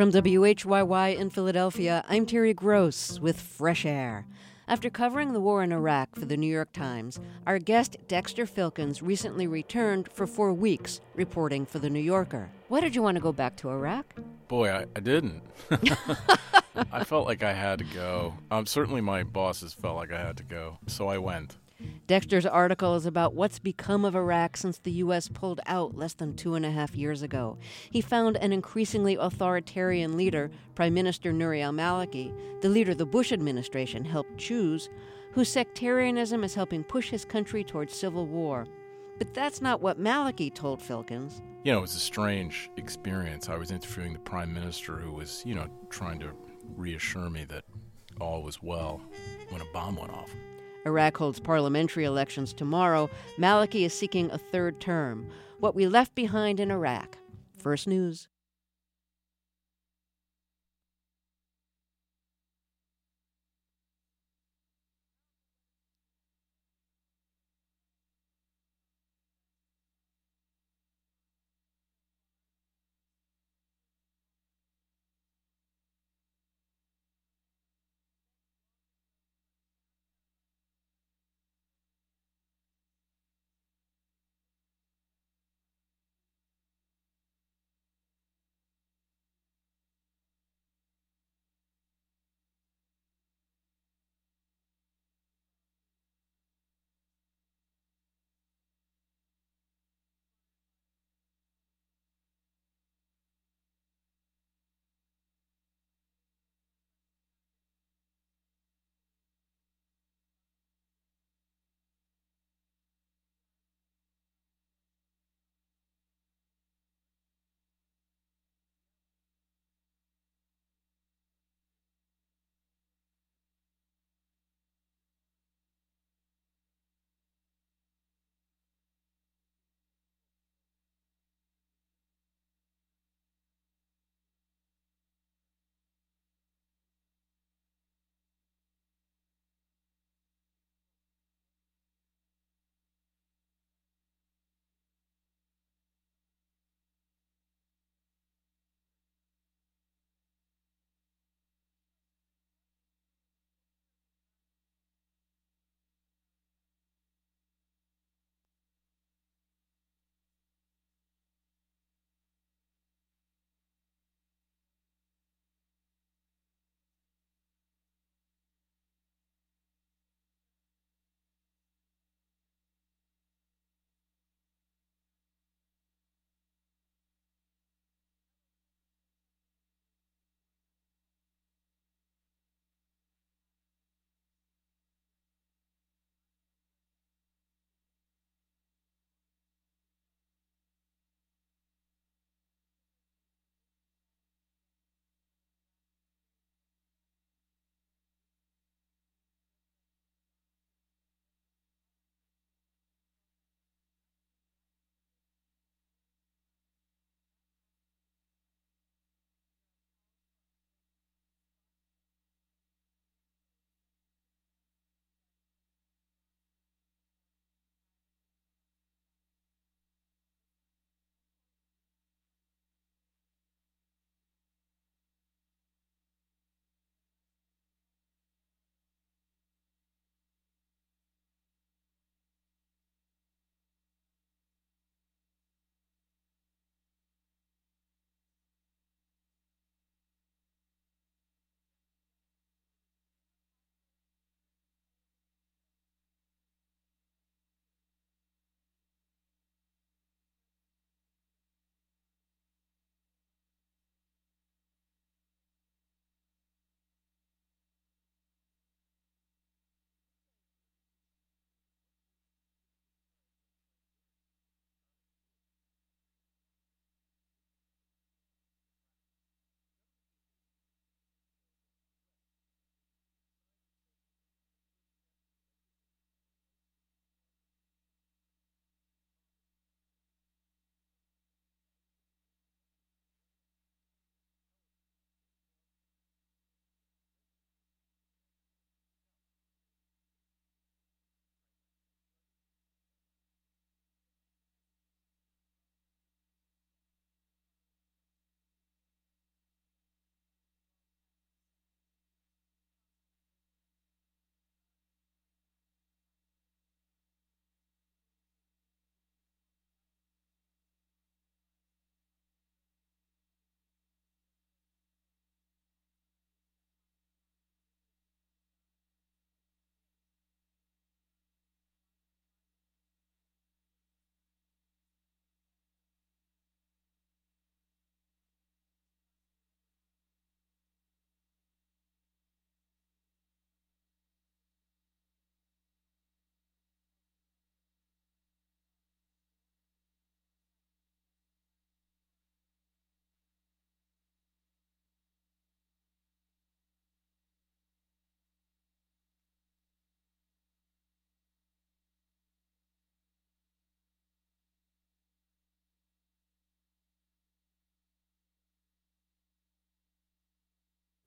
From WHYY in Philadelphia, I'm Terry Gross with Fresh Air. After covering the war in Iraq for the New York Times, our guest Dexter Filkins recently returned for 4 weeks, reporting for the New Yorker. Why did you want to go back to Iraq? Boy, I didn't. I felt like I had to go. Certainly my bosses felt like I had to go, so I went. Dexter's article is about what's become of Iraq since the U.S. pulled out less than 2.5 years ago. He found an increasingly authoritarian leader, Prime Minister Nouri al-Maliki, the leader the Bush administration helped choose, whose sectarianism is helping push his country towards civil war. But that's not what Maliki told Filkins. You know, it was a strange experience. I was interviewing the Prime Minister who was, trying to reassure me that all was well when a bomb went off. Iraq holds parliamentary elections tomorrow. Maliki is seeking a third term. What we left behind in Iraq. First News.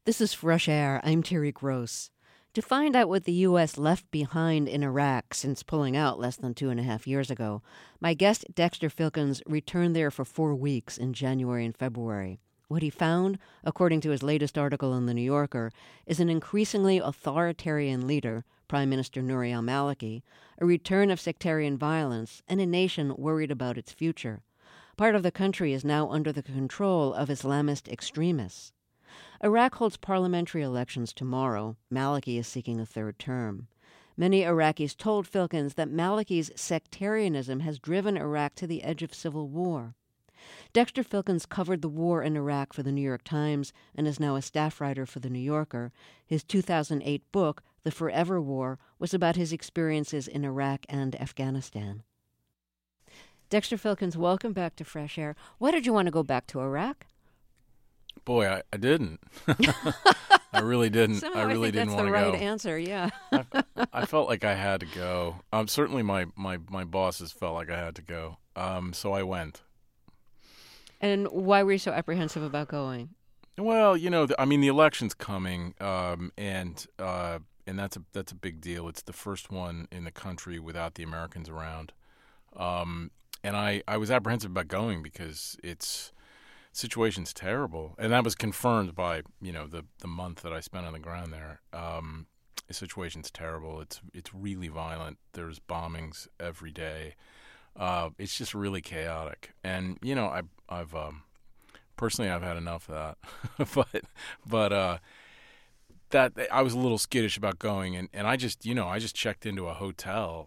This is Fresh Air. I'm Terry Gross. To find out what the U.S. left behind in Iraq since pulling out less than 2.5 years ago, my guest Dexter Filkins returned there for 4 weeks in January and February. What he found, according to his latest article in The New Yorker, is an increasingly authoritarian leader, Prime Minister Nouri al-Maliki, a return of sectarian violence, and a nation worried about its future. Part of the country is now under the control of Islamist extremists. Iraq holds parliamentary elections tomorrow. Maliki is seeking a third term. Many Iraqis told Filkins that Maliki's sectarianism has driven Iraq to the edge of civil war. Dexter Filkins covered the war in Iraq for the New York Times and is now a staff writer for The New Yorker. His 2008 book, The Forever War, was about his experiences in Iraq and Afghanistan. Dexter Filkins, welcome back to Fresh Air. Why did you want to go back to Iraq? Boy, I didn't. I really didn't. Somehow I really think didn't that's want to the go. right answer, yeah. I felt like I had to go. Certainly my bosses felt like I had to go. So I went. And why were you so apprehensive about going? Well, the election's coming, and that's a big deal. It's the first one in the country without the Americans around, and I was apprehensive about going because situation's terrible, and that was confirmed by the month that I spent on the ground there. The situation's terrible. It's really violent. There's bombings every day. It's just really chaotic, and I've personally I've had enough of that. but that I was a little skittish about going, and I just checked into a hotel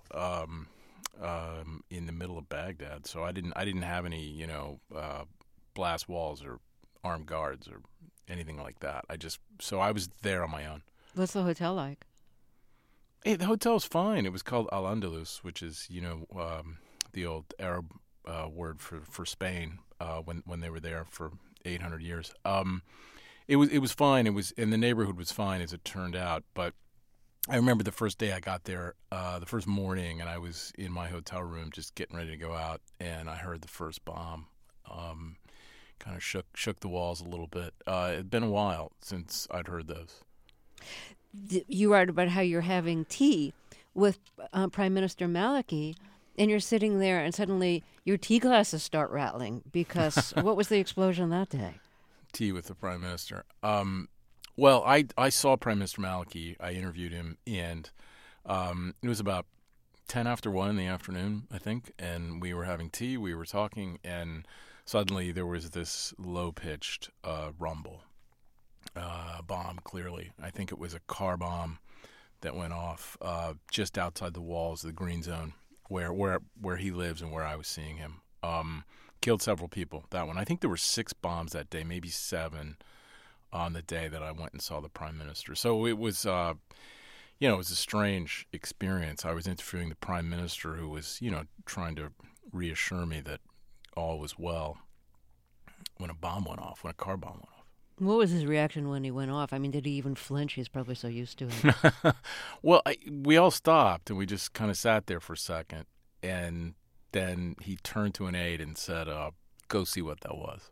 in the middle of Baghdad, so I didn't have any blast walls or armed guards or anything like that. I was there on my own. What's the hotel like? Hey, the hotel's fine. It was called Al-Andalus, which is the old Arab word for Spain when they were there for 800 years. It was fine. And the neighborhood was fine as it turned out. But I remember the first day I got there, the first morning, and I was in my hotel room just getting ready to go out, and I heard the first bomb. Kind of shook the walls a little bit. It'd been a while since I'd heard those. You write about how you're having tea with Prime Minister Maliki, and you're sitting there, and suddenly your tea glasses start rattling because what was the explosion that day? Tea with the Prime Minister. Well, I saw Prime Minister Maliki. I interviewed him, and it was about 10 after 1 in the afternoon, I think, and we were having tea. We were talking, and suddenly there was this low-pitched rumble. Bomb, clearly. I think it was a car bomb that went off just outside the walls of the Green Zone, where he lives and where I was seeing him. Killed several people, that one. I think there were 6 bombs that day, maybe 7 on the day that I went and saw the Prime Minister. So it was, it was a strange experience. I was interviewing the Prime Minister who was, trying to reassure me that all was well when a car bomb went off. What was his reaction when he went off? I mean, did he even flinch? He's probably so used to it. Well, we all stopped, and we just kind of sat there for a second, and then he turned to an aide and said, go see what that was.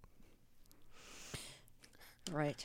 Right.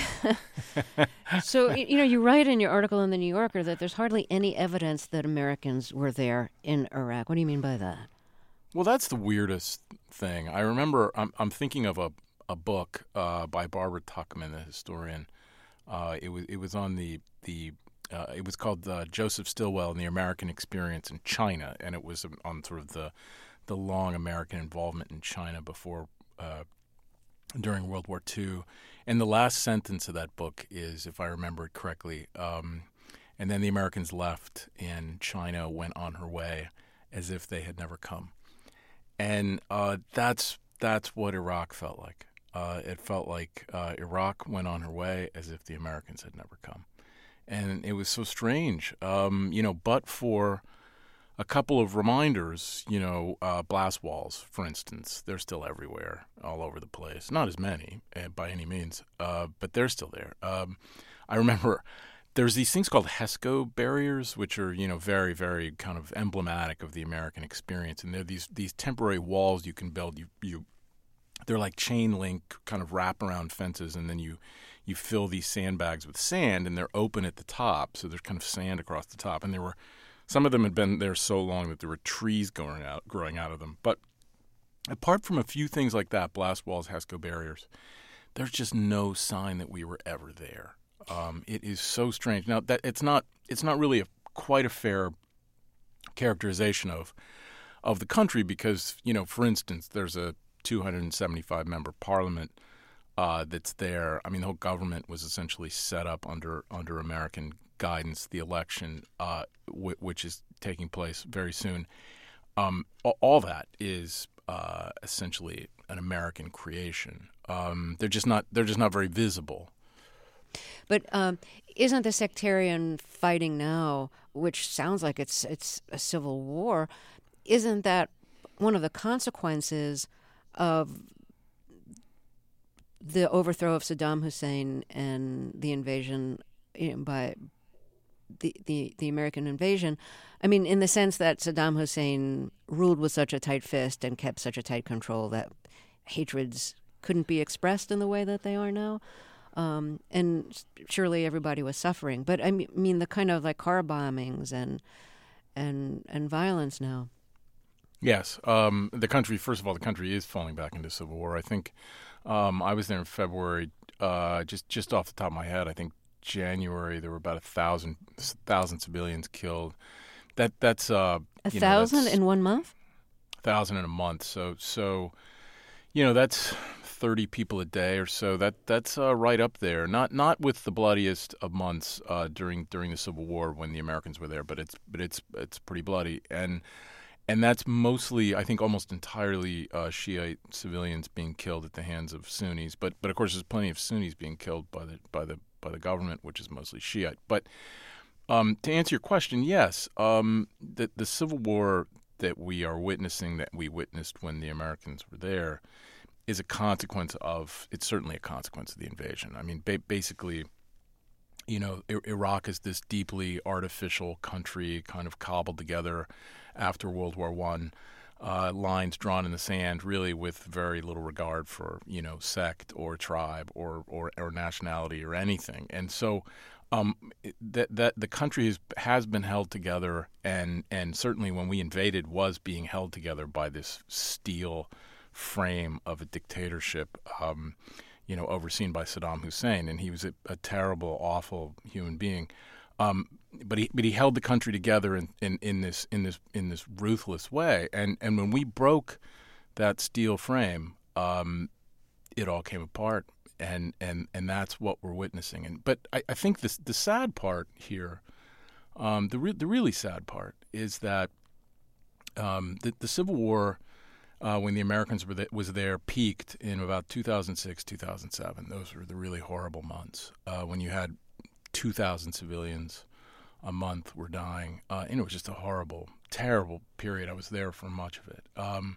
So, you write in your article in The New Yorker that there's hardly any evidence that Americans were there in Iraq. What do you mean by that? Well, that's the weirdest thing. I remember I'm thinking of a book by Barbara Tuchman, the historian. It was on it was called Joseph Stilwell and the American Experience in China, and it was on sort of the long American involvement in China before during World War II. And the last sentence of that book is, if I remember it correctly, and then the Americans left, and China went on her way as if they had never come. And that's what Iraq felt like. It felt like Iraq went on her way as if the Americans had never come. And it was so strange, but for a couple of reminders, blast walls, for instance, they're still everywhere, all over the place. Not as many, by any means, but they're still there. I remember there's these things called HESCO barriers, which are, very, very kind of emblematic of the American experience. And they're these temporary walls you can build. You they're like chain link kind of wraparound fences, and then you fill these sandbags with sand, and they're open at the top, so there's kind of sand across the top. And some of them had been there so long that there were trees growing out of them. But apart from a few things like that, blast walls, HESCO barriers, there's just no sign that we were ever there. It is so strange. Now that it's not really quite a fair characterization of the country because, for instance, there's a 275 member parliament that's there. I mean, the whole government was essentially set up under American guidance. The election, which is taking place very soon, all that is essentially an American creation. They're just not very visible. But isn't the sectarian fighting now, which sounds like it's a civil war, isn't that one of the consequences of the overthrow of Saddam Hussein and the invasion by the American invasion? I mean, in the sense that Saddam Hussein ruled with such a tight fist and kept such a tight control that hatreds couldn't be expressed in the way that they are now. And surely everybody was suffering. But I mean the kind of like car bombings and violence now. Yes. The country is falling back into civil war. I think I was there in February, just off the top of my head, I think January there were about 1,000 civilians killed. That's 1,000 in 1 month? 1,000 in a month. So that's 30 people a day or so. That's right up there. Not with the bloodiest of months during the Civil War when the Americans were there, but it's pretty bloody. And that's mostly, I think, almost entirely Shiite civilians being killed at the hands of Sunnis. But of course, there's plenty of Sunnis being killed by the government, which is mostly Shiite. But to answer your question, yes, the Civil War that we are witnessing, that we witnessed when the Americans were there, is it's certainly a consequence of the invasion. I mean, basically, Iraq is this deeply artificial country kind of cobbled together after World War I, lines drawn in the sand, really with very little regard for, sect or tribe or nationality or anything. And so that the country has been held together, and certainly when we invaded was being held together by this steel frame of a dictatorship, overseen by Saddam Hussein, and he was a terrible, awful human being. But he held the country together in this ruthless way, and when we broke that steel frame, it all came apart, and that's what we're witnessing. But I think the sad part here, the really sad part, is that the Civil War, when the Americans was there, peaked in about 2006, 2007. Those were the really horrible months when you had 2,000 civilians a month were dying, and it was just a horrible, terrible period. I was there for much of it.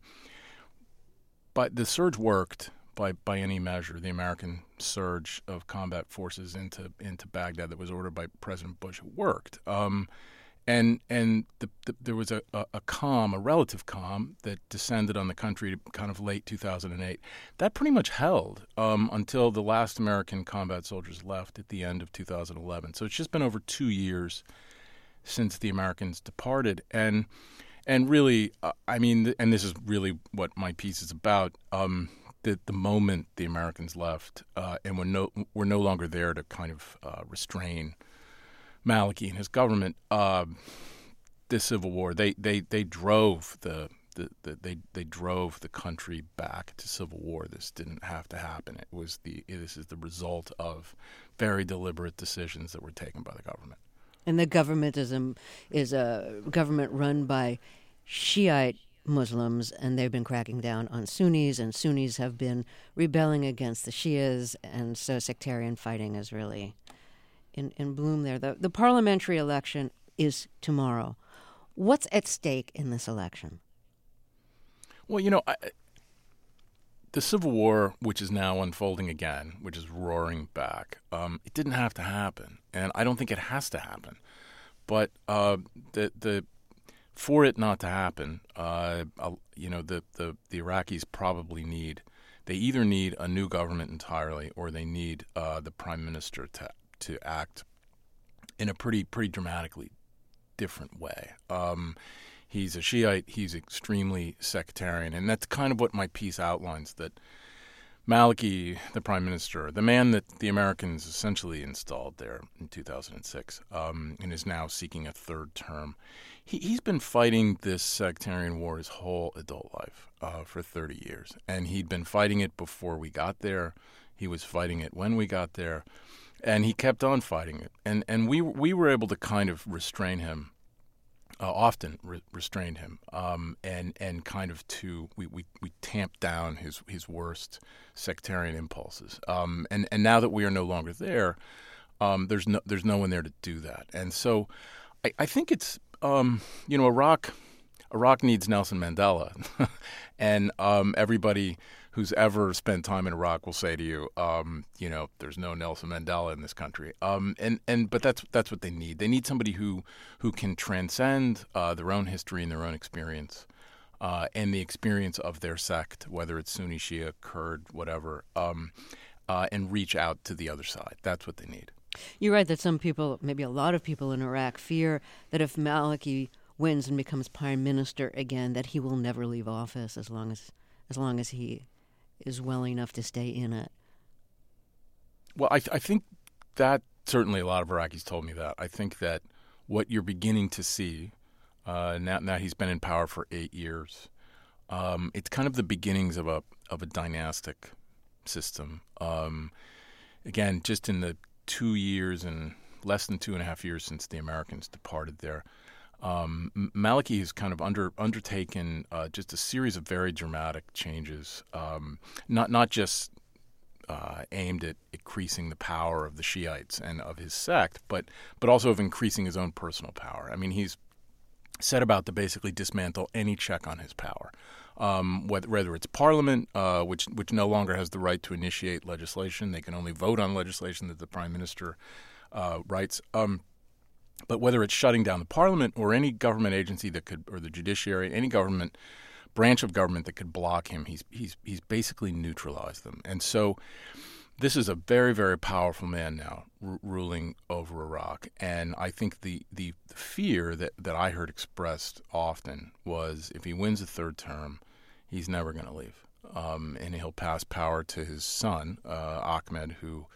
But the surge worked by any measure. The American surge of combat forces into Baghdad that was ordered by President Bush worked. And there was a relative calm that descended on the country kind of late 2008. That pretty much held until the last American combat soldiers left at the end of 2011. So it's just been over 2 years since the Americans departed. And really, and this is really what my piece is about, the moment the Americans left and were no longer there to kind of restrain Maliki and his government, the Civil War, they drove they drove the country back to civil war. This didn't have to happen. This is the result of very deliberate decisions that were taken by the government. And the government is a government run by Shiite Muslims, and they've been cracking down on Sunnis, and Sunnis have been rebelling against the Shias, and so sectarian fighting is really in bloom there. The parliamentary election is tomorrow. What's at stake in this election? Well, the Civil War, which is now unfolding again, which is roaring back, it didn't have to happen, and I don't think it has to happen. But for it not to happen, the Iraqis probably need they either need a new government entirely, or they need the prime minister to act in a pretty dramatically different way. He's a Shiite. He's extremely sectarian, and that's kind of what my piece outlines. That Maliki, the prime minister, the man that the Americans essentially installed there in 2006, and is now seeking a third term. He's been fighting this sectarian war his whole adult life for 30 years, and he'd been fighting it before we got there. He was fighting it when we got there, and he kept on fighting it. And we were able to kind of restrain him. Often restrained him, and kind of we tamped down his worst sectarian impulses. And now that we are no longer there, there's no one there to do that. And so I think it's Iraq needs Nelson Mandela, and everybody who's ever spent time in Iraq will say to you, there's no Nelson Mandela in this country. But that's what they need. They need somebody who can transcend their own history and their own experience, and the experience of their sect, whether it's Sunni, Shia, Kurd, whatever, and reach out to the other side. That's what they need. You're right that some people, maybe a lot of people in Iraq, fear that if Maliki wins and becomes prime minister again, that he will never leave office as long as he is well enough to stay in it. Well, I think that certainly a lot of Iraqis told me that. I think that what you're beginning to see now he's been in power for 8 years. It's kind of the beginnings of a dynastic system. Again, just in the 2 years and less than 2.5 years since the Americans departed there, Maliki has kind of undertaken just a series of very dramatic changes, not just aimed at increasing the power of the Shiites and of his sect, but also of increasing his own personal power. I mean, he's set about to basically dismantle any check on his power, whether it's Parliament, which no longer has the right to initiate legislation. They can only vote on legislation that the Prime Minister writes. But whether it's shutting down the Parliament or any government agency or the judiciary, any government branch of government that could block him, he's basically neutralized them. And so this is a very, very powerful man now ruling over Iraq. And I think the fear that I heard expressed often was if he wins a third term, he's never going to leave. And he'll pass power to his son, Ahmed, who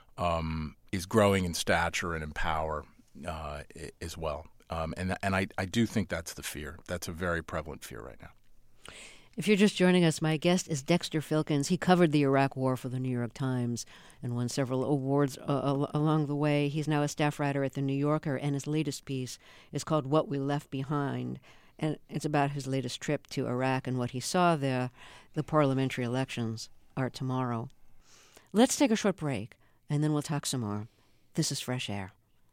is growing in stature and in power as well. And I do think that's the fear. That's a very prevalent fear right now. If you're just joining us, my guest is Dexter Filkins. He covered the Iraq War for the New York Times and won several awards along the way. He's now a staff writer at The New Yorker, and his latest piece is called What We Left Behind. And it's about his latest trip to Iraq and what he saw there. The parliamentary elections are tomorrow. Let's take a short break, and then we'll talk some more. This is Fresh Air.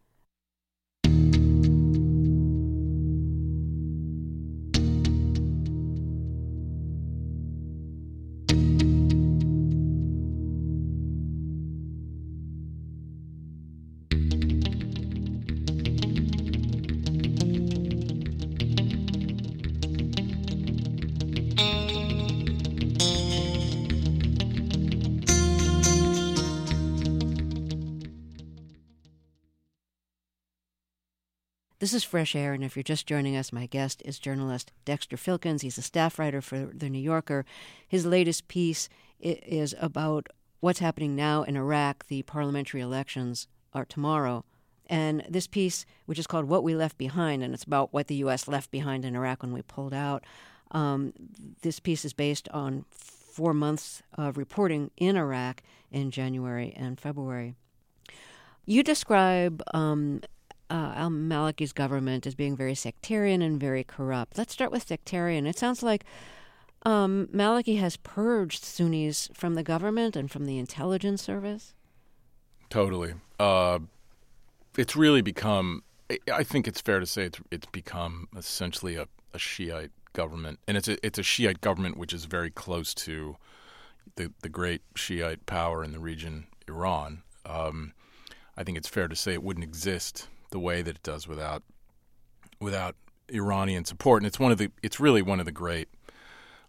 This is Fresh Air, and if you're just joining us, my guest is journalist Dexter Filkins. He's a staff writer for The New Yorker. His latest piece is about what's happening now in Iraq. The parliamentary elections are tomorrow. And this piece, which is called What We Left Behind, and it's about what the U.S. left behind in Iraq when we pulled out, this piece is based on 4 months of reporting in Iraq in January and February. You describe al-Maliki's government as being very sectarian and very corrupt. Let's start with sectarian. It sounds like Maliki has purged Sunnis from the government and from the intelligence service. Totally. It's really become, I think it's fair to say it's become essentially a Shiite government. And it's a Shiite government which is very close to the great Shiite power in the region, Iran. I think it's fair to say it wouldn't exist the way that it does without Iranian support, and it's really one of the great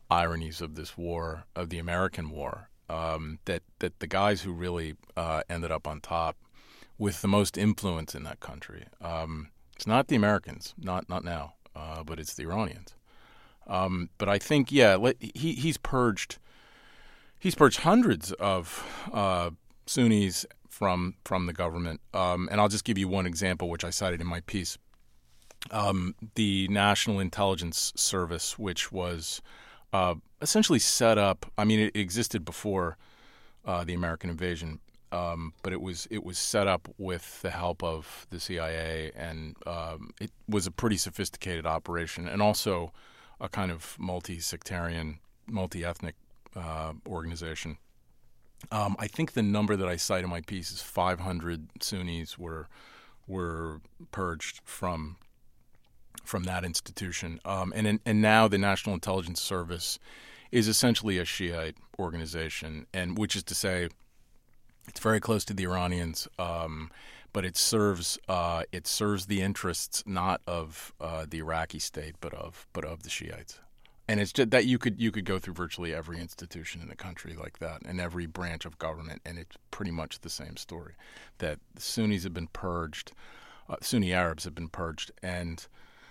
ironies of this war, of the American war, that the guys who really ended up on top with the most influence in that country, it's not the Americans, not now, but it's the Iranians. But I think, he's purged hundreds of Sunnis from the government. And I'll just give you one example, which I cited in my piece. The National Intelligence Service, which was essentially set up. I mean, it existed before the American invasion, but it was set up with the help of the CIA, and it was a pretty sophisticated operation, and also a kind of multi-sectarian, multi-ethnic organization. I think the number that I cite in my piece is 500 Sunnis were purged from that institution, and now the National Intelligence Service is essentially a Shiite organization, and which is to say, it's very close to the Iranians, but it serves the interests not of the Iraqi state, but of the Shiites. And it's just that you could go through virtually every institution in the country like that, and every branch of government, and it's pretty much the same story. That the Sunnis have been purged, Sunni Arabs have been purged, and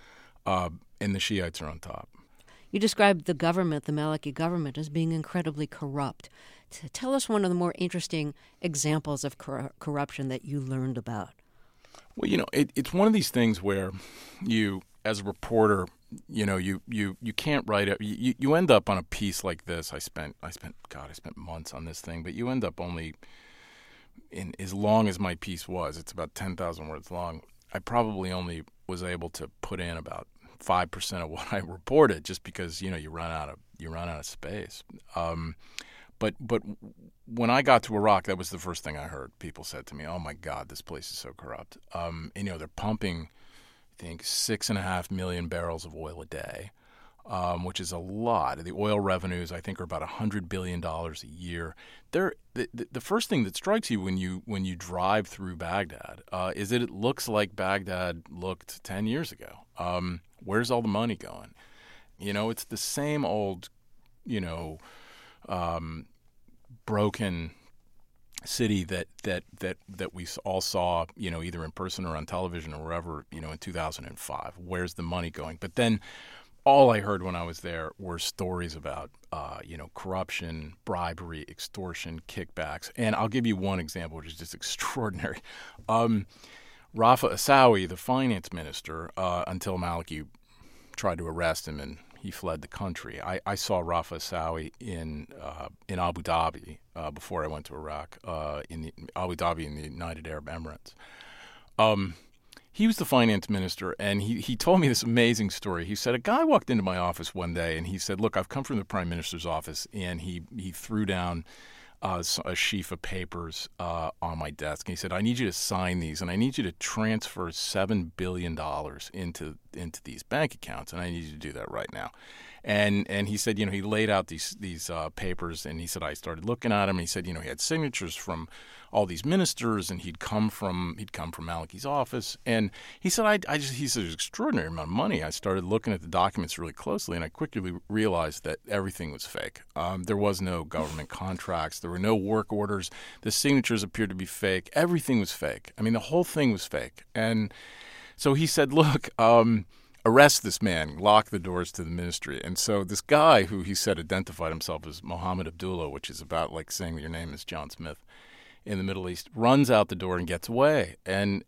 the Shiites are on top. You described the government, the Maliki government, as being incredibly corrupt. Tell us one of the more interesting examples of corruption that you learned about. Well, it's one of these things where you, as a reporter, you can't write it. You end up on a piece like this. I spent months on this thing, but you end up only in as long as my piece was. It's about 10,000 words long. I probably only was able to put in about 5% of what I reported, just because you run out of space. But when I got to Iraq, that was the first thing I heard. People said to me, "Oh my God, this place is so corrupt." They're pumping, I think, 6.5 million barrels of oil a day, which is a lot. The oil revenues, I think, are about $100 billion a year. The first thing that strikes you when you drive through Baghdad is that it looks like Baghdad looked 10 years ago. Where's all the money going? It's the same old, broken city that we all saw, either in person or on television or wherever, in 2005. Where's the money going? But then all I heard when I was there were stories about, corruption, bribery, extortion, kickbacks. And I'll give you one example, which is just extraordinary. Rafa Asawi, the finance minister, until Maliki tried to arrest him and he fled the country. I saw Rafa Asawi in Abu Dhabi before I went to Iraq, in Abu Dhabi in the United Arab Emirates. He was the finance minister, and he told me this amazing story. He said, a guy walked into my office one day, and he said, "Look, I've come from the prime minister's office," and he threw down a sheaf of papers on my desk. And he said, "I need you to sign these, and I need you to transfer $7 billion into these bank accounts, and I need you to do that right now." And he said, he laid out these papers, and he said, I started looking at them, and he said, he had signatures from all these ministers, and he'd come from Maliki's office, and he said, he said, there's an extraordinary amount of money. I started looking at the documents really closely, and I quickly realized that everything was fake. There was no government contracts. There were no work orders. The signatures appeared to be fake. Everything was fake. I mean, the whole thing was fake. And so he said, look, arrest this man, lock the doors to the ministry. And so this guy, who he said identified himself as Mohammed Abdullah, which is about like saying that your name is John Smith in the Middle East, runs out the door and gets away. And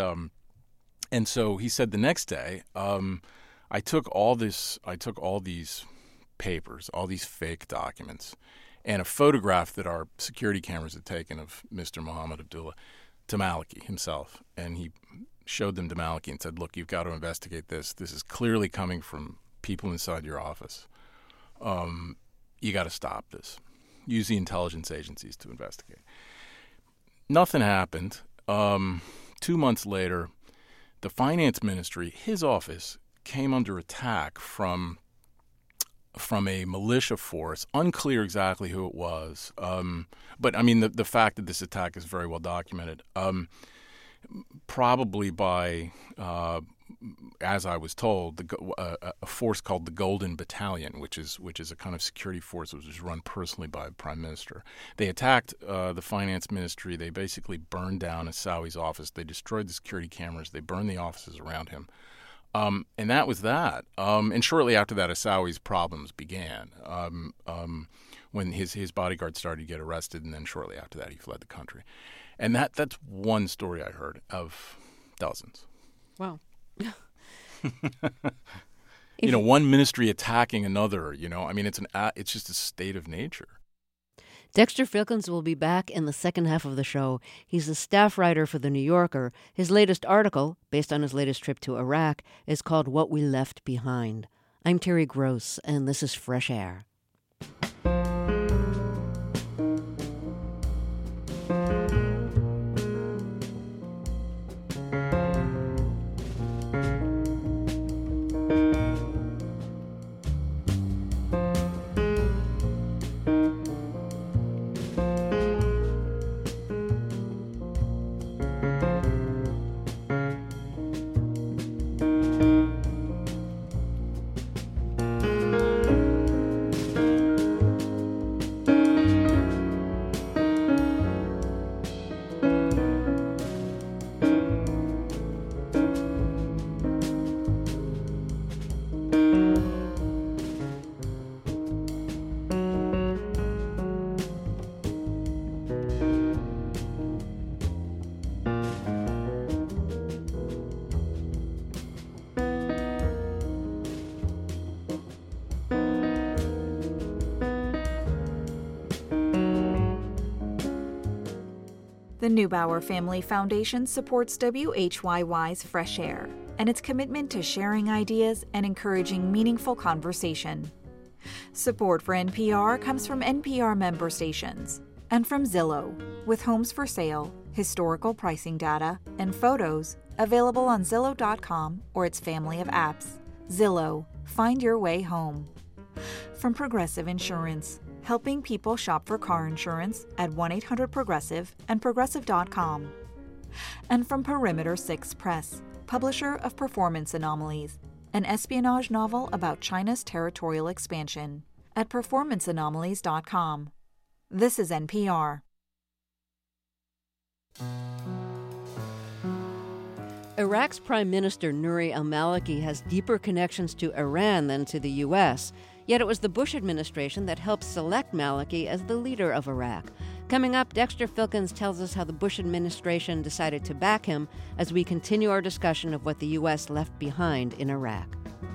so he said the next day, I took all these papers, all these fake documents, and a photograph that our security cameras had taken of Mr. Mohammed Abdullah to Maliki himself, and he showed them to Maliki and said, "Look, you've got to investigate this. This is clearly coming from people inside your office. You got to stop this. Use the intelligence agencies to investigate." Nothing happened. 2 months later, the finance ministry, his office, came under attack from a militia force. Unclear exactly who it was. But I mean, the fact that this attack is very well documented. Probably by as I was told, a force called the Golden Battalion, which is a kind of security force that was run personally by the Prime Minister. They attacked the finance ministry. They basically burned down Assawi's office. They destroyed the security cameras. They burned the offices around him. And that was that. And shortly after that, Assawi's problems began when his bodyguard started to get arrested, and then shortly after that, he fled the country. And that's one story I heard of dozens. Wow. One ministry attacking another, I mean, it's just a state of nature. Dexter Filkins will be back in the second half of the show. He's a staff writer for The New Yorker. His latest article, based on his latest trip to Iraq, is called What We Left Behind. I'm Terry Gross, and this is Fresh Air. The Neubauer Family Foundation supports WHYY's Fresh Air and its commitment to sharing ideas and encouraging meaningful conversation. Support for NPR comes from NPR member stations and from Zillow, with homes for sale, historical pricing data, and photos available on Zillow.com or its family of apps. Zillow, find your way home. From Progressive Insurance, helping people shop for car insurance at 1-800-PROGRESSIVE and Progressive.com. And from Perimeter 6 Press, publisher of Performance Anomalies, an espionage novel about China's territorial expansion, at performanceanomalies.com. This is NPR. Iraq's Prime Minister Nouri al-Maliki has deeper connections to Iran than to the U.S., yet it was the Bush administration that helped select Maliki as the leader of Iraq. Coming up, Dexter Filkins tells us how the Bush administration decided to back him as we continue our discussion of what the U.S. left behind in Iraq.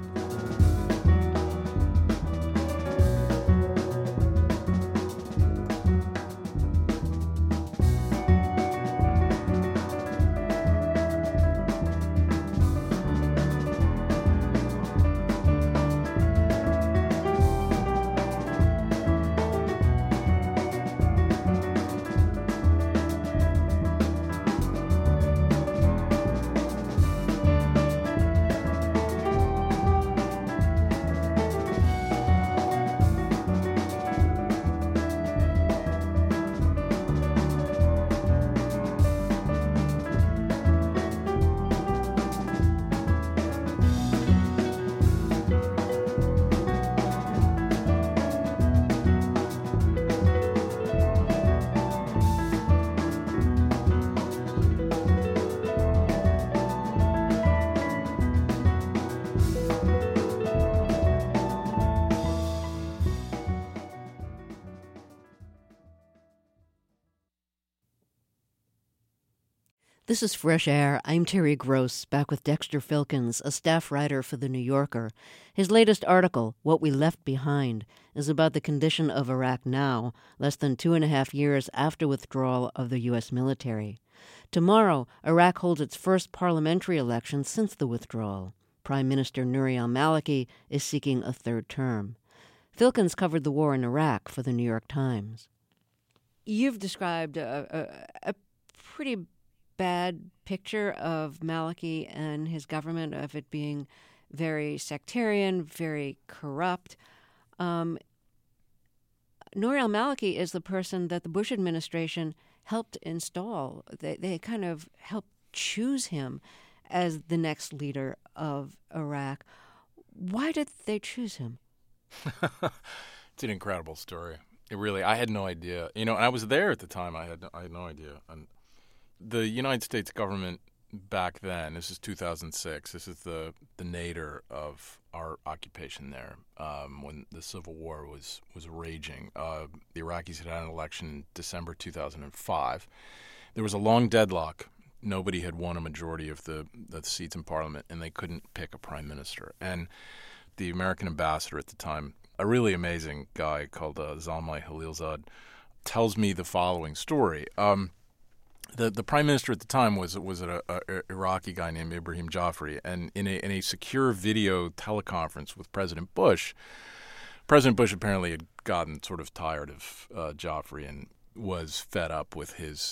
This is Fresh Air. I'm Terry Gross, back with Dexter Filkins, a staff writer for The New Yorker. His latest article, What We Left Behind, is about the condition of Iraq now, less than 2.5 years after withdrawal of the U.S. military. Tomorrow, Iraq holds its first parliamentary election since the withdrawal. Prime Minister Nouri al-Maliki is seeking a third term. Filkins covered the war in Iraq for The New York Times. You've described a pretty bad picture of Maliki and his government, of it being very sectarian, very corrupt. Nouri al-Maliki is the person that the Bush administration helped install. They kind of helped choose him as the next leader of Iraq. Why did they choose him? It's an incredible story. It really, I had no idea. And I was there at the time. I had no idea. And the United States government back then, this is 2006, this is the nadir of our occupation there, when the Civil War was raging. The Iraqis had an election in December 2005. There was a long deadlock. Nobody had won a majority of the seats in Parliament, and they couldn't pick a prime minister. And the American ambassador at the time, a really amazing guy called Zalmay Khalilzad, tells me the following story. The prime minister at the time was an Iraqi guy named Ibrahim Jaafari, and in a secure video teleconference with President Bush apparently had gotten sort of tired of Jaafari and was fed up with his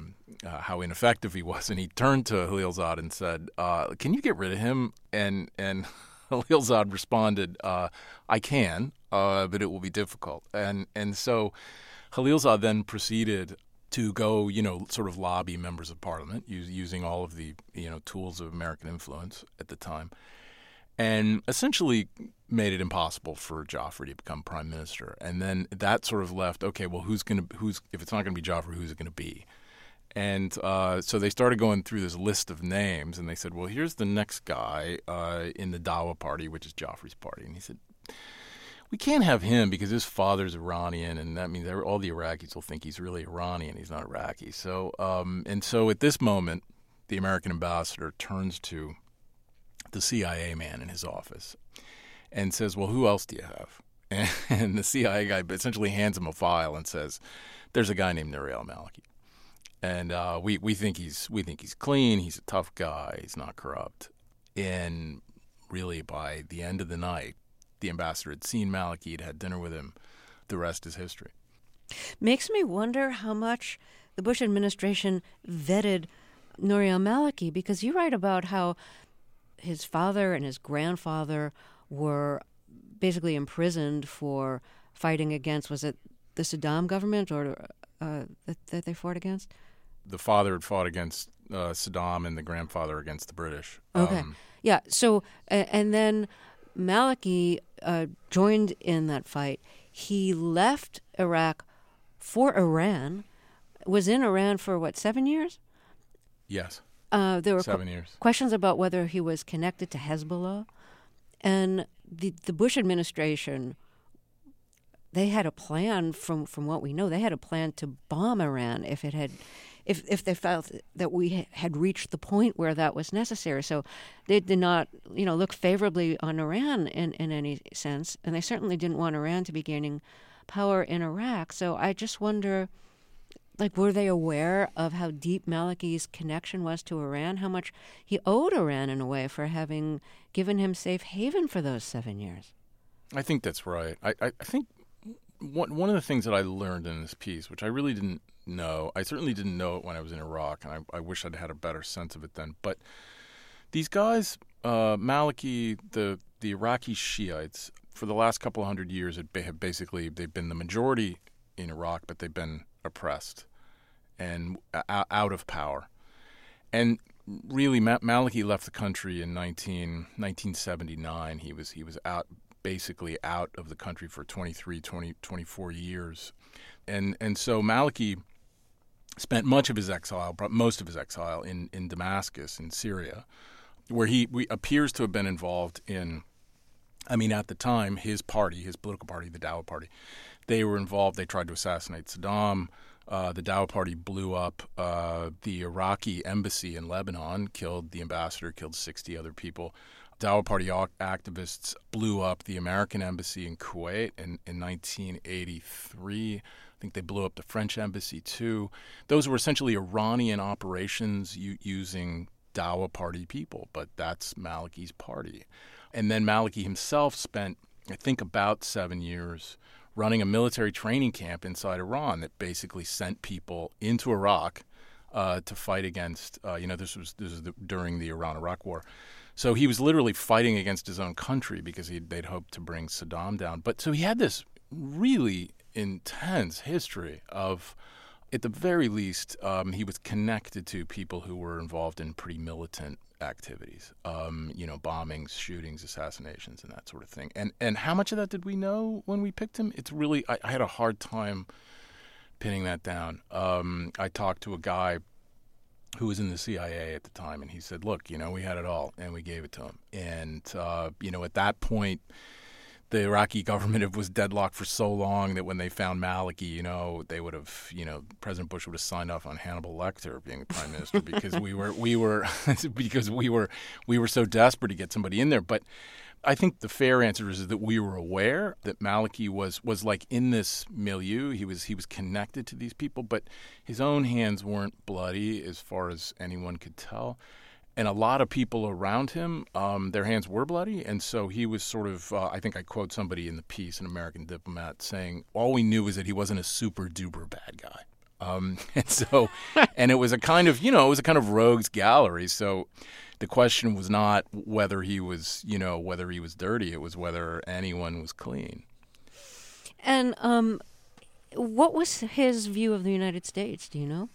how ineffective he was, and he turned to Khalilzad and said, "Can you get rid of him?" And Khalilzad responded, "I can, but it will be difficult." And so Khalilzad then proceeded to go, sort of lobby members of parliament using all of the, tools of American influence at the time, and essentially made it impossible for Jaafari to become prime minister. And then that sort of left, okay, well, if it's not going to be Jaafari, who's it going to be? And so they started going through this list of names, and they said, well, here's the next guy in the Dawa party, which is Jaafari's party. And he said, we can't have him because his father's Iranian, and that means all the Iraqis will think he's really Iranian. He's not Iraqi. So, so at this moment, the American ambassador turns to the CIA man in his office and says, well, who else do you have? And the CIA guy essentially hands him a file and says, there's a guy named Nouri al-Maliki. And we think he's clean. He's a tough guy. He's not corrupt. And really, by the end of the night, the ambassador had seen Maliki, had had dinner with him. The rest is history. Makes me wonder how much the Bush administration vetted Nouri al-Maliki, because you write about how his father and his grandfather were basically imprisoned for fighting against, was it the Saddam government or that they fought against? The father had fought against Saddam and the grandfather against the British. Okay. Yeah. So, and then Maliki joined in that fight. He left Iraq for Iran, was in Iran for, 7 years? Yes. There were 7 years. Questions about whether he was connected to Hezbollah. And the Bush administration, they had a plan, from what we know, they had a plan to bomb Iran if they felt that we had reached the point where that was necessary. So they did not, look favorably on Iran in any sense, and they certainly didn't want Iran to be gaining power in Iraq. So I just wonder, were they aware of how deep Maliki's connection was to Iran, how much he owed Iran in a way for having given him safe haven for those 7 years? I think that's right. I think one of the things that I learned in this piece, which I really didn't know, I certainly didn't know it when I was in Iraq, and I wish I'd had a better sense of it then. But these guys, Maliki, the Iraqi Shiites, for the last couple of hundred years, they've been the majority in Iraq, but they've been oppressed and out of power. And really, Maliki left the country in 1979. He was basically out of the country for 24 years. And so Maliki spent most of his exile in Damascus, in Syria, where he appears to have been involved in, at the time, his political party, the Dawa Party, they were involved. They tried to assassinate Saddam. The Dawa Party blew up the Iraqi embassy in Lebanon, killed the ambassador, killed 60 other people. Dawa Party activists blew up the American embassy in Kuwait in 1983. I think they blew up the French embassy too. Those were essentially Iranian operations using Dawa Party people, but that's Maliki's party. And then Maliki himself spent, I think, about 7 years running a military training camp inside Iran that basically sent people into Iraq to fight against, this was during the Iran-Iraq War. So he was literally fighting against his own country because they'd hoped to bring Saddam down. But so he had this really intense history of at the very least, he was connected to people who were involved in pretty militant activities, bombings, shootings, assassinations, and that sort of thing. And how much of that did we know when we picked him? It's really, I had a hard time pinning that down. I talked to a guy who was in the CIA at the time, and he said, look, we had it all, and we gave it to him. And, at that point, the Iraqi government was deadlocked for so long that when they found Maliki, they would have, President Bush would have signed off on Hannibal Lecter being the prime minister because we were so desperate to get somebody in there. But I think the fair answer is that we were aware that Maliki was like in this milieu. He was connected to these people, but his own hands weren't bloody as far as anyone could tell. And a lot of people around him, their hands were bloody. And so he was sort of, I think I quote somebody in the piece, an American diplomat, saying, all we knew was that he wasn't a super duper bad guy. And it was a kind of rogues gallery. So the question was not whether he was dirty. It was whether anyone was clean. And what was his view of the United States? Do you know?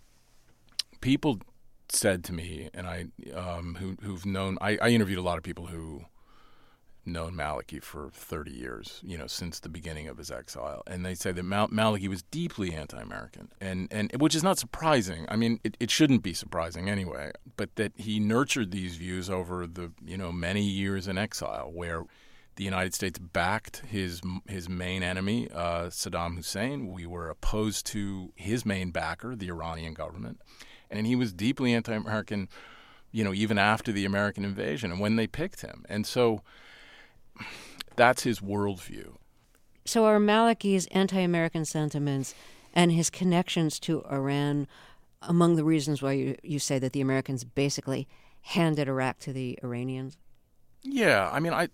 People said to me, and I who've known, I interviewed a lot of people who known Maliki for 30 years, since the beginning of his exile, and they say that Maliki was deeply anti-American, and which is not surprising. I mean, it shouldn't be surprising anyway, but that he nurtured these views over the many years in exile, where the United States backed his main enemy, Saddam Hussein. We were opposed to his main backer, the Iranian government. And he was deeply anti-American, even after the American invasion and when they picked him. And so that's his worldview. So are Maliki's anti-American sentiments and his connections to Iran among the reasons why you say that the Americans basically handed Iraq to the Iranians? Yeah, I mean,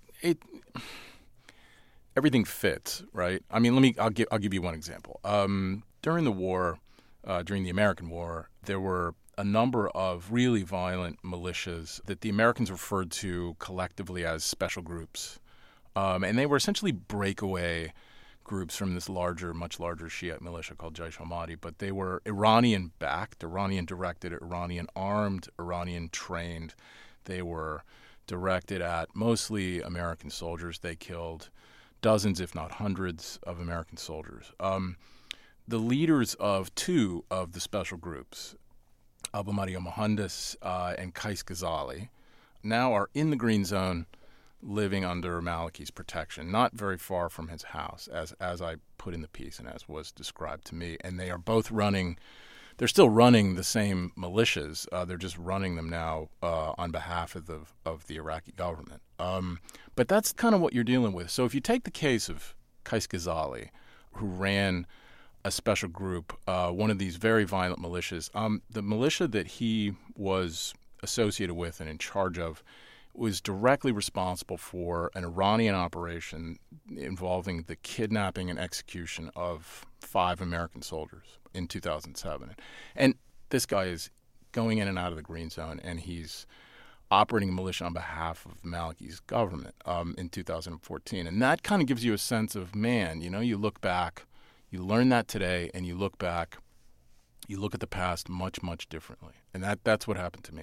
everything fits, right? I mean, I'll give you one example. During the war. During the American War, there were a number of really violent militias that the Americans referred to collectively as special groups. And they were essentially breakaway groups from this much larger Shiite militia called Jaish al-Mahdi. But they were Iranian-backed, Iranian-directed, Iranian-armed, Iranian-trained. They were directed at mostly American soldiers. They killed dozens, if not hundreds, of American soldiers. The leaders of two of the special groups, Abu Maryam Mohandas and Qais Ghazali, now are in the Green Zone living under Maliki's protection, not very far from his house, as I put in the piece and as was described to me. And they are both they're still running the same militias. They're just running them now on behalf of the Iraqi government. But that's kind of what you're dealing with. So if you take the case of Qais Ghazali, who ran a special group, one of these very violent militias. The militia that he was associated with and in charge of was directly responsible for an Iranian operation involving the kidnapping and execution of 5 American soldiers in 2007. And this guy is going in and out of the Green Zone, and he's operating a militia on behalf of Maliki's government in 2014. And that kind of gives you a sense of, man, you look back, you learn that today, and you look back, you look at the past much, much differently. And that's what happened to me.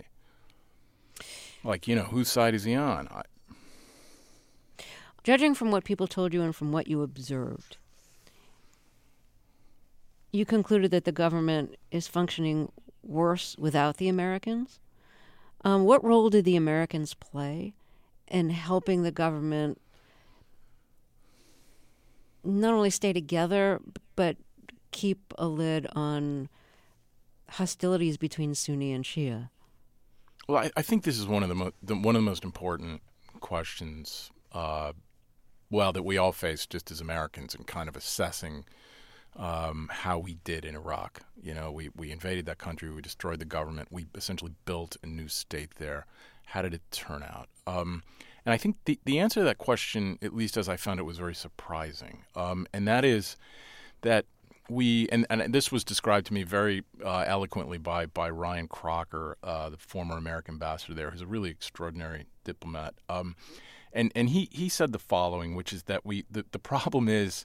Like, whose side is he on? Judging from what people told you and from what you observed, you concluded that the government is functioning worse without the Americans. What role did the Americans play in helping the government not only stay together, but keep a lid hostilities between Sunni and Shia? Well, I think this is one of the most important questions, that we all face just as Americans in kind of assessing how we did in Iraq. We invaded that country, we destroyed the government, we essentially built a new state there. How did it turn out? And I think the answer to that question, at least as I found it, was very surprising. And that is that and this was described to me very eloquently by Ryan Crocker, the former American ambassador there, who's a really extraordinary diplomat. And he said the following, which is that the problem is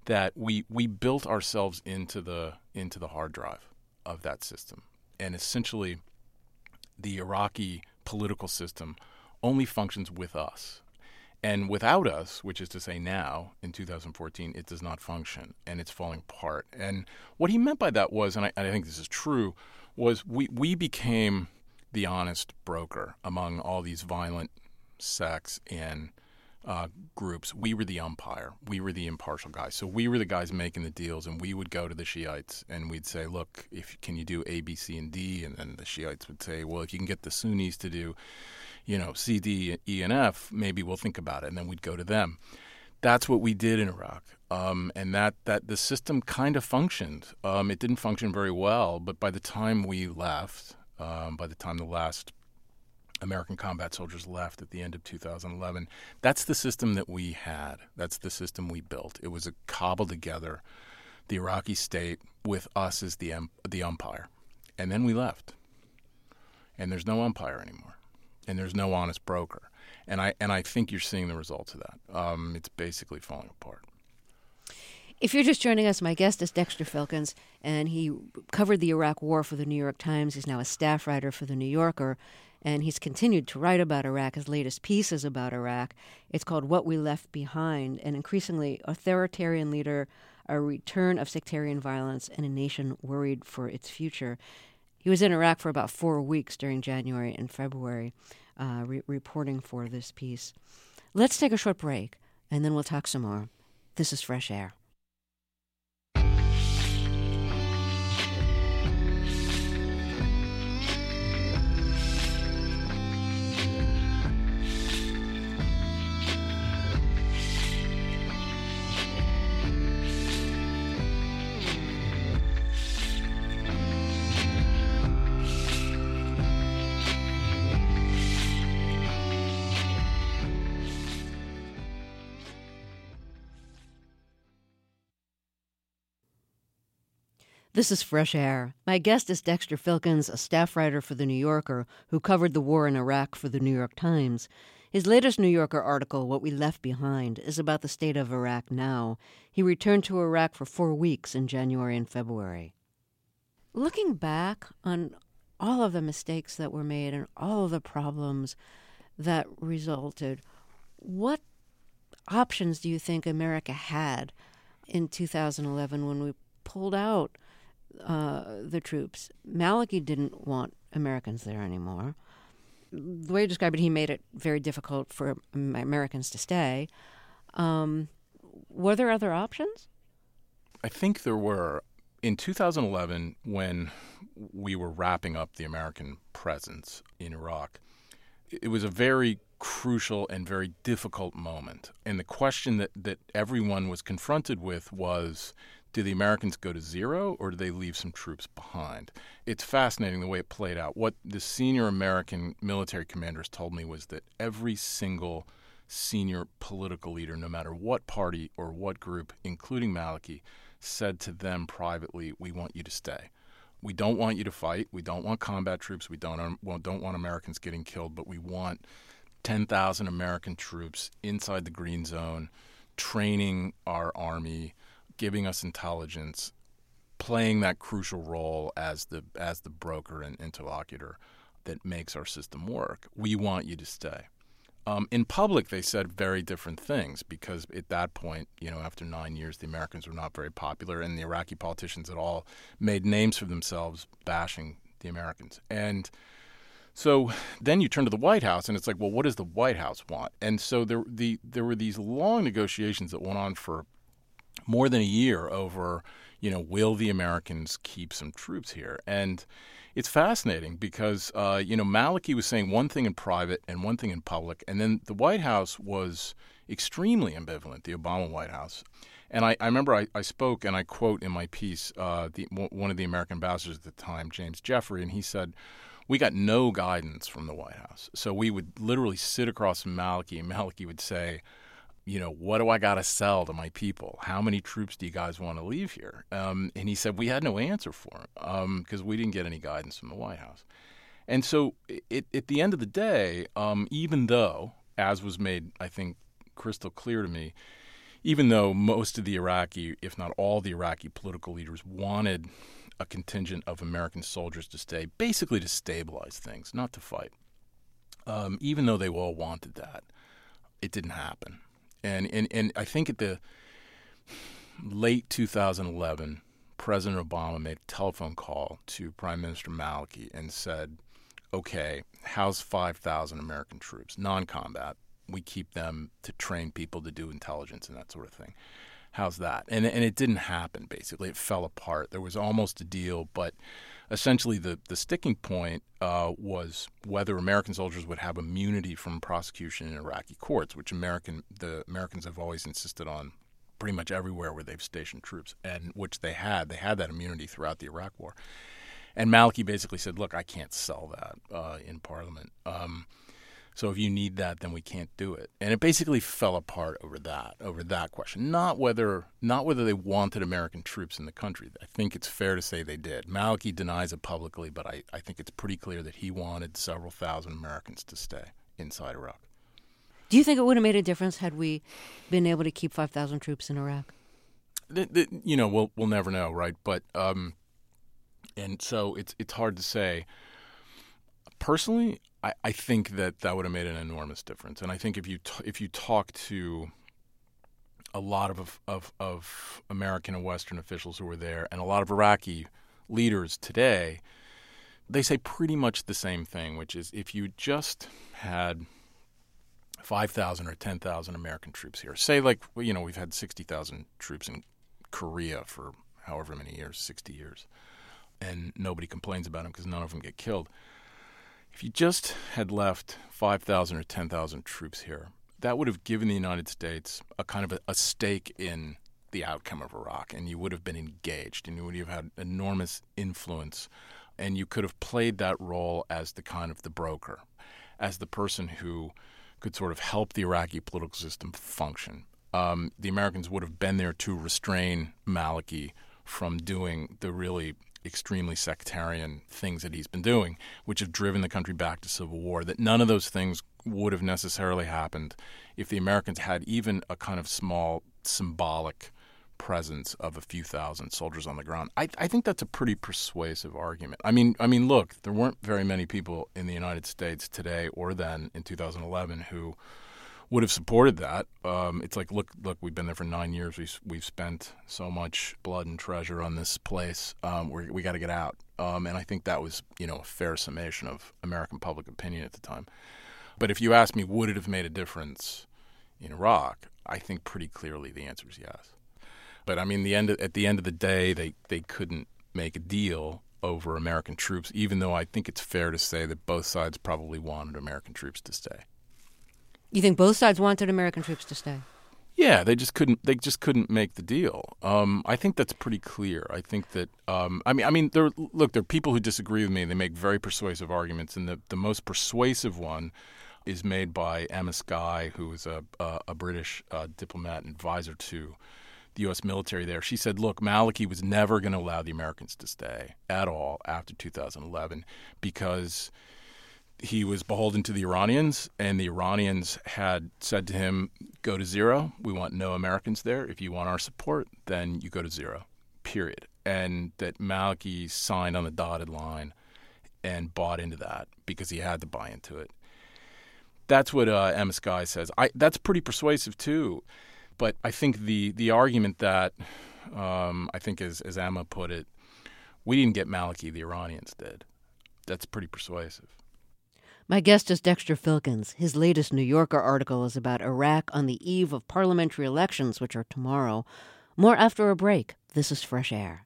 that we built ourselves into the hard drive of that system. And essentially, the Iraqi political system only functions with us. And without us, which is to say now, in 2014, it does not function, and it's falling apart. And what he meant by that was, and I think this is true, was we became the honest broker among all these violent sects and groups. We were the umpire. We were the impartial guys. So we were the guys making the deals, and we would go to the Shiites and we'd say, look, can you do A, B, C, and D? And then the Shiites would say, well, if you can get the Sunnis to do, C, D, E, and F, maybe we'll think about it. And then we'd go to them. That's what we did in Iraq. And that the system kind of functioned. It didn't function very well, but by the time we left, by the time the last American combat soldiers left at the end of 2011, that's the system that we had. That's the system we built. It was a cobbled together, the Iraqi state with us as the umpire. And then we left. And there's no umpire anymore. And there's no honest broker. And I think you're seeing the results of that. It's basically falling apart. If you're just joining us, my guest is Dexter Filkins, and he covered the Iraq War for the New York Times. He's now a staff writer for The New Yorker, and he's continued to write about Iraq. His latest piece is about Iraq. It's called What We Left Behind, an increasingly authoritarian leader, a return of sectarian violence, and a nation worried for its future. He was in Iraq for about 4 weeks during January and February, reporting for this piece. Let's take a short break, and then we'll talk some more. This is Fresh Air. This is Fresh Air. My guest is Dexter Filkins, a staff writer for The New Yorker who covered the war in Iraq for The New York Times. His latest New Yorker article, What We Left Behind, is about the state of Iraq now. He returned to Iraq for 4 weeks in January and February. Looking back on all of the mistakes that were made and all of the problems that resulted, what options do you think America had in 2011 when we pulled out the troops? Maliki didn't want Americans there anymore. The way you described it, he made it very difficult for Americans to stay. Were there other options? I think there were. In 2011, when we were wrapping up the American presence in Iraq, it was a very crucial and very difficult moment. And the question that everyone was confronted with was, do the Americans go to zero or do they leave some troops behind? It's fascinating the way it played out. What the senior American military commanders told me was that every single senior political leader, no matter what party or what group, including Maliki, said to them privately, we want you to stay. We don't want you to fight. We don't want combat troops. We don't want Americans getting killed, but we want 10,000 American troops inside the Green Zone, training our army, giving us intelligence, playing that crucial role as the broker and interlocutor that makes our system work. We want you to stay. In public, they said very different things because at that point, after 9 years, the Americans were not very popular, and the Iraqi politicians had all made names for themselves bashing the Americans. And so then you turn to the White House, and it's like, well, what does the White House want? And so there were these long negotiations that went on for more than a year over, will the Americans keep some troops here? And it's fascinating because, Maliki was saying one thing in private and one thing in public, and then the White House was extremely ambivalent, the Obama White House. And I remember I spoke, and I quote in my piece one of the American ambassadors at the time, James Jeffrey, and he said, we got no guidance from the White House. So we would literally sit across from Maliki, and Maliki would say, what do I got to sell to my people? How many troops do you guys want to leave here? And he said, we had no answer for him because we didn't get any guidance from the White House. And so at the end of the day, even though, as was made, I think, crystal clear to me, even though most of the Iraqi, if not all the Iraqi political leaders wanted a contingent of American soldiers to stay, basically to stabilize things, not to fight. Even though they all wanted that, it didn't happen. And I think at the late 2011, President Obama made a telephone call to Prime Minister Maliki and said, okay, how's 5,000 American troops, non-combat? We keep them to train people to do intelligence and that sort of thing. How's that? And it didn't happen, basically. It fell apart. There was almost a deal, but essentially the sticking point was whether American soldiers would have immunity from prosecution in Iraqi courts, which the Americans have always insisted on pretty much everywhere where they've stationed troops, and which they had. They had that immunity throughout the Iraq War. And Maliki basically said, look, I can't sell that in Parliament. So if you need that, then we can't do it. And it basically fell apart over that question. Not whether they wanted American troops in the country. I think it's fair to say they did. Maliki denies it publicly, but I think it's pretty clear that he wanted several thousand Americans to stay inside Iraq. Do you think it would have made a difference had we been able to keep 5,000 troops in Iraq? We'll never know, right? But and so it's hard to say. Personally, I think that would have made an enormous difference. And I think if you talk to a lot of American and Western officials who were there and a lot of Iraqi leaders today, they say pretty much the same thing, which is if you just had 5,000 or 10,000 American troops here, say we've had 60,000 troops in Korea for however many years, 60 years, and nobody complains about them because none of them get killed. If you just had left 5,000 or 10,000 troops here, that would have given the United States a kind of a stake in the outcome of Iraq, and you would have been engaged, and you would have had enormous influence, and you could have played that role as the kind of the broker, as the person who could sort of help the Iraqi political system function. The Americans would have been there to restrain Maliki from doing the really extremely sectarian things that he's been doing, which have driven the country back to civil war. That none of those things would have necessarily happened if the Americans had even a kind of small symbolic presence of a few thousand soldiers on the ground. I think that's a pretty persuasive argument. I mean, look, there weren't very many people in the United States today or then in 2011 who would have supported that. It's like, look, we've been there for 9 years. We've spent so much blood and treasure on this place. We got to get out. And I think that was, a fair summation of American public opinion at the time. But if you ask me, would it have made a difference in Iraq? I think pretty clearly the answer is yes. But I mean, at the end of the day, they couldn't make a deal over American troops, even though I think it's fair to say that both sides probably wanted American troops to stay. You think both sides wanted American troops to stay? Yeah, they just couldn't make the deal. I think that's pretty clear. I think that there are people who disagree with me. They make very persuasive arguments, and the most persuasive one is made by Emma Skye, who is a British diplomat and advisor to the U.S. military there. She said, look, Maliki was never going to allow the Americans to stay at all after 2011 because he was beholden to the Iranians, and the Iranians had said to him, go to zero. We want no Americans there. If you want our support, then you go to zero, period. And that Maliki signed on the dotted line and bought into that because he had to buy into it. That's what Emma Skye says. That's pretty persuasive, too. But I think the argument that, I think as Emma put it, we didn't get Maliki, the Iranians did. That's pretty persuasive. My guest is Dexter Filkins. His latest New Yorker article is about Iraq on the eve of parliamentary elections, which are tomorrow. More after a break. This is Fresh Air.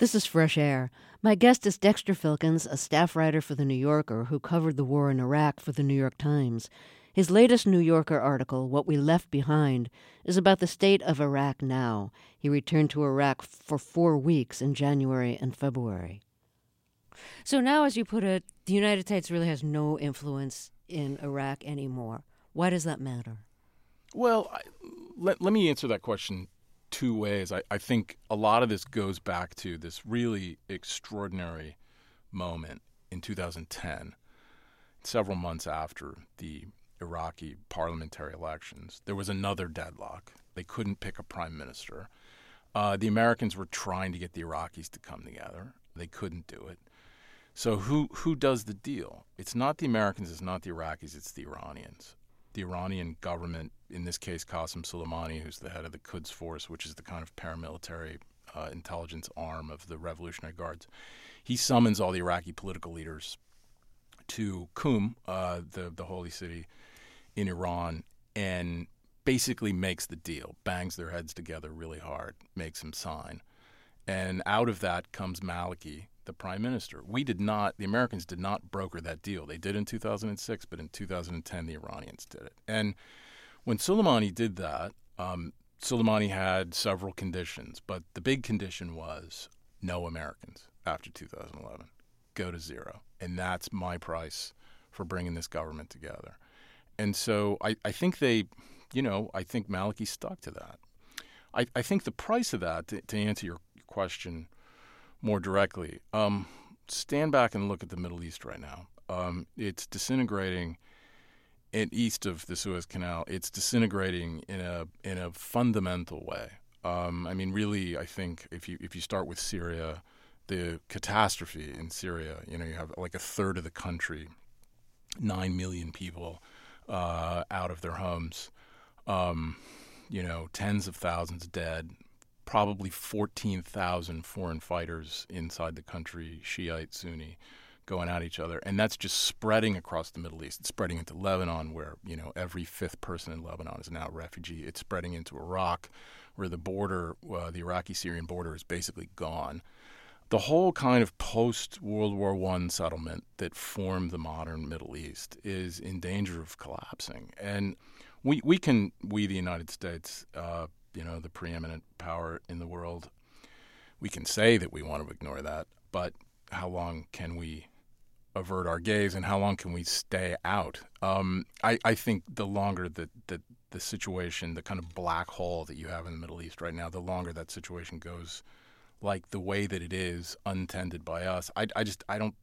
This is Fresh Air. My guest is Dexter Filkins, a staff writer for The New Yorker who covered the war in Iraq for The New York Times. His latest New Yorker article, What We Left Behind, is about the state of Iraq now. He returned to Iraq for 4 weeks in January and February. So now, as you put it, the United States really has no influence in Iraq anymore. Why does that matter? Well, let me answer that question 2 ways. I think a lot of this goes back to this really extraordinary moment in 2010, several months after the Iraqi parliamentary elections. There was another deadlock. They couldn't pick a prime minister. The Americans were trying to get the Iraqis to come together. They couldn't do it. So who does the deal? It's not the Americans, it's not the Iraqis, it's the Iranians. The Iranian government, in this case Qasem Soleimani, who's the head of the Quds Force, which is the kind of paramilitary intelligence arm of the Revolutionary Guards, he summons all the Iraqi political leaders to Qum, the holy city in Iran, and basically makes the deal, bangs their heads together really hard, makes them sign. And out of that comes Maliki, the prime minister. The Americans did not broker that deal. They did in 2006, but in 2010, the Iranians did it. And when Soleimani did that, Soleimani had several conditions, but the big condition was no Americans after 2011. Go to zero. And that's my price for bringing this government together. And so I think I think Maliki stuck to that. I think the price of that, to answer your question more directly, stand back and look at the Middle East right now. It's disintegrating east of the Suez Canal. It's disintegrating in a fundamental way. Really, I think if you start with Syria, the catastrophe in Syria, you have like a third of the country, 9 million people out of their homes, tens of thousands dead, probably 14,000 foreign fighters inside the country, Shiite, Sunni, going at each other. And that's just spreading across the Middle East. It's spreading into Lebanon, where, every fifth person in Lebanon is now a refugee. It's spreading into Iraq, where the border, the Iraqi-Syrian border, is basically gone. The whole kind of post-World War I settlement that formed the modern Middle East is in danger of collapsing. And we, the United States, the preeminent power in the world, we can say that we want to ignore that, but how long can we avert our gaze and how long can we stay out? I think the longer that the situation, the kind of black hole that you have in the Middle East right now, the longer that situation goes like the way that it is, untended by us, I don't,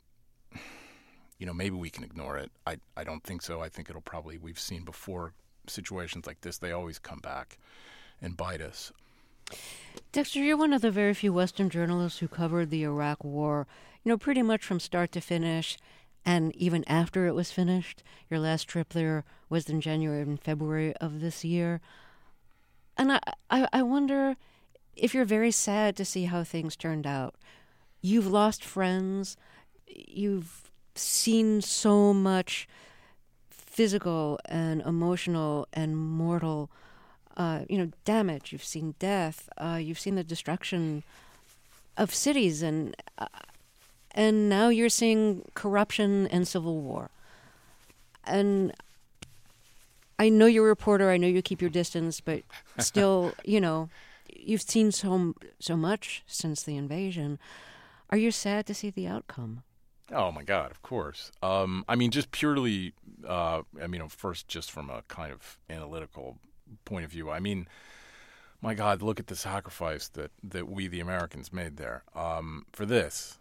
maybe we can ignore it. I don't think so. I think we've seen before situations like this, they always come back and bite us. Dexter, you're one of the very few Western journalists who covered the Iraq War, pretty much from start to finish, and even after it was finished. Your last trip there was in January and February of this year. And I wonder if you're very sad to see how things turned out. You've lost friends. You've seen so much physical and emotional and mortal damage. You've seen death. You've seen the destruction of cities, and now you're seeing corruption and civil war. And I know you're a reporter. I know you keep your distance, but still, you've seen so much since the invasion. Are you sad to see the outcome? Oh my God, of course. Just purely, first, just from a kind of analytical point of view. My God, look at the sacrifice that we, the Americans, made there for this.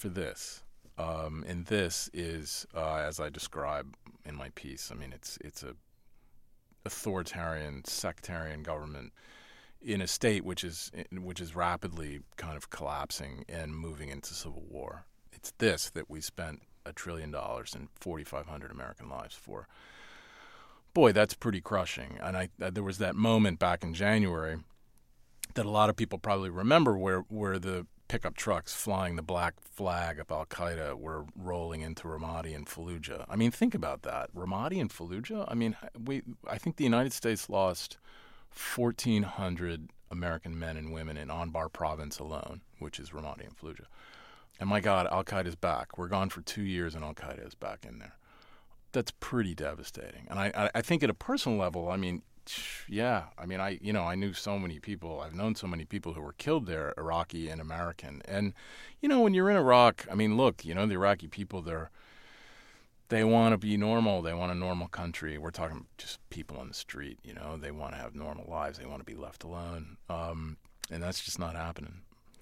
And this is, as I describe in my piece, it's a authoritarian, sectarian government in a state which is rapidly kind of collapsing and moving into civil war. It's this that we spent $1 trillion and 4,500 American lives for. Boy, that's pretty crushing. And there was that moment back in January that a lot of people probably remember where the pickup trucks flying the black flag of Al-Qaeda were rolling into Ramadi and Fallujah. Think about that. Ramadi and Fallujah? I think the United States lost 1,400 American men and women in Anbar province alone, which is Ramadi and Fallujah. And my God, Al-Qaeda's back. We're gone for 2 years and Al-Qaeda is back in there. That's pretty devastating. And I think at a personal level, I mean, yeah, I mean, I knew so many people. I've known so many people who were killed there, Iraqi and American. And, when you're in Iraq, I mean, look, the Iraqi people, they want to be normal. They want a normal country. We're talking just people on the street, They want to have normal lives. They want to be left alone. And that's just not happening.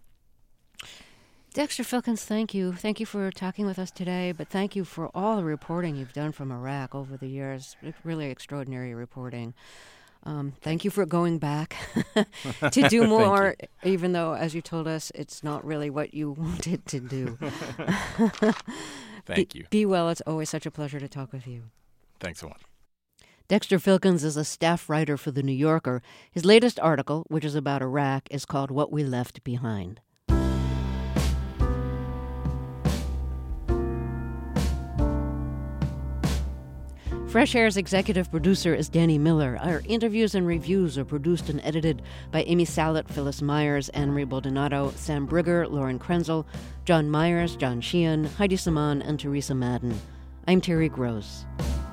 Dexter Filkins, thank you. Thank you for talking with us today, but thank you for all the reporting you've done from Iraq over the years. Really extraordinary reporting. Thank you for going back to do more, even though, as you told us, it's not really what you wanted to do. Thank you. Be well. It's always such a pleasure to talk with you. Thanks so much. Dexter Filkins is a staff writer for The New Yorker. His latest article, which is about Iraq, is called What We Left Behind. Fresh Air's executive producer is Danny Miller. Our interviews and reviews are produced and edited by Amy Salit, Phyllis Myers, Anne-Marie Baldonado, Sam Brigger, Lauren Krenzel, John Myers, John Sheehan, Heidi Saman, and Teresa Madden. I'm Terry Gross.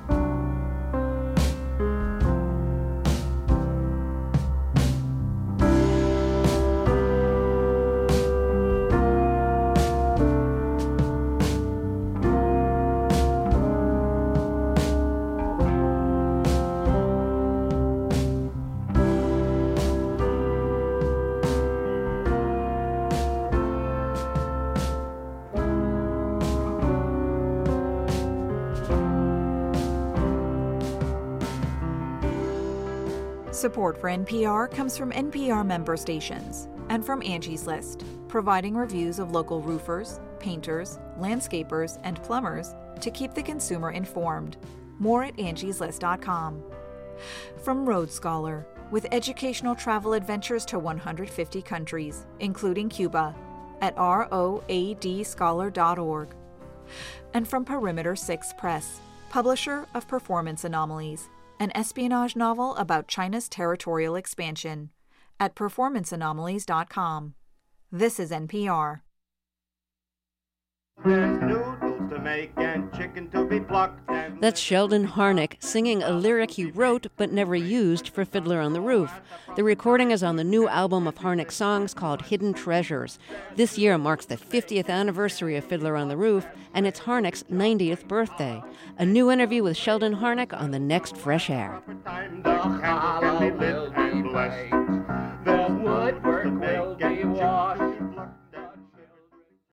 Support for NPR comes from NPR member stations and from Angie's List, providing reviews of local roofers, painters, landscapers, and plumbers to keep the consumer informed. More at angieslist.com. From Road Scholar, with educational travel adventures to 150 countries, including Cuba, at roadscholar.org. And from Perimeter 6 Press, publisher of Performance Anomalies, an espionage novel about China's territorial expansion, at performanceanomalies.com. This is NPR. There's noodles to make and chicken to be plucked. That's Sheldon Harnick singing a lyric he wrote but never used for Fiddler on the Roof. The recording is on the new album of Harnick's songs called Hidden Treasures. This year marks the 50th anniversary of Fiddler on the Roof, and it's Harnick's 90th birthday. A new interview with Sheldon Harnick on the next Fresh Air. The woodwork